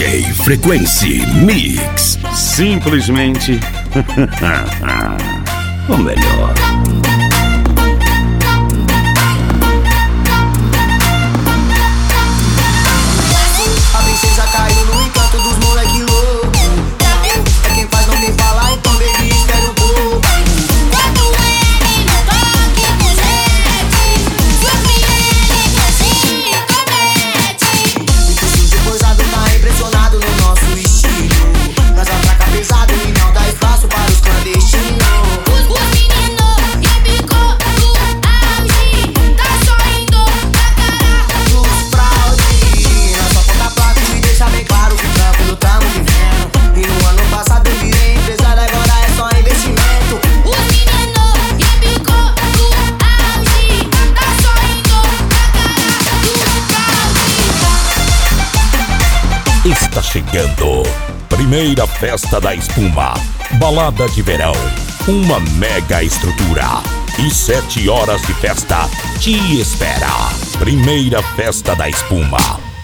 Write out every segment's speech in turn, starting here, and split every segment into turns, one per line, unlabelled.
DJ Frequency Mix.
Simplesmente
o melhor.
A princesa caiu no encanto dos moleque louco. É quem faz não tem falar, então baby espera um pouco.
Quando ele no toque do jet, surpreende que assim comete.
Muito sujo, coisado, tá impressionado no nosso estilo. Nós atraca pesado e não dá espaço para os clandestinos.
Os meninos rebicou do auge, tá só indo na cara
Dos fraude, nós só conta placa e deixa bem claro que tranquilo tamo vivendo. E no ano passado eu virei empresário, agora é só investimento.
Os meninos rebicou do auge, tá só indo na cara do fraude.
Está chegando. Primeira festa da espuma. Balada de verão. Uma mega estrutura. E 7 horas de festa te espera. Primeira festa da espuma.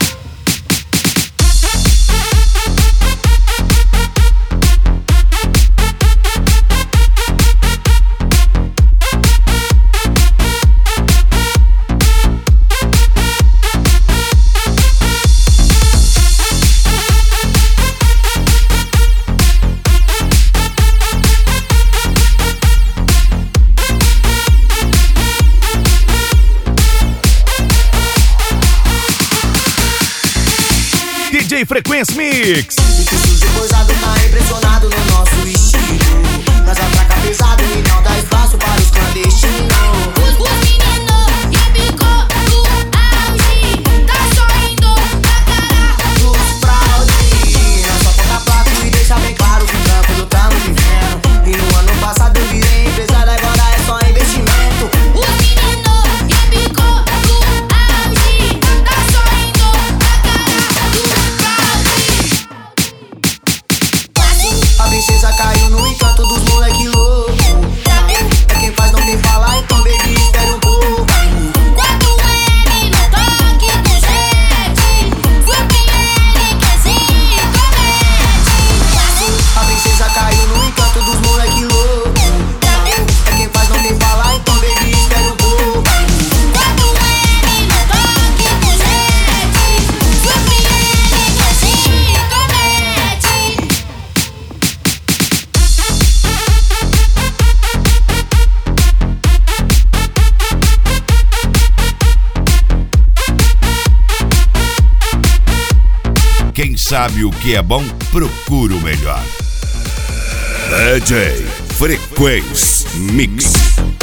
DJ Frequency Mix.
Muito sujo, coisado, tá impressionado no nosso estilo. Nós atraca pesado e não dá espaço para os clandestinos.
Os meninos rebicou do auge, tá só indo na cara
Dos fraude, nós só conta placa e deixa bem claro que tranquilo tamo vivendo. E no ano passado eu virei empresário, agora é só investimento.
Os meninos rebicou do auge, tá só indo na cara do fraude.
A princesa caiu no encanto dos moleque louco. É quem faz não tem falar, então baby espera um pouco.
Quando ele no toque do jet, surpreende que assim comete.
A princesa caiu no encanto dos moleque louco. É quem faz não tem falar, então baby espera um pouco.
Quando ele no toque do jet, surpreende que assim comete.
Quem sabe o que é bom, procura o melhor. DJ Frequency Mix.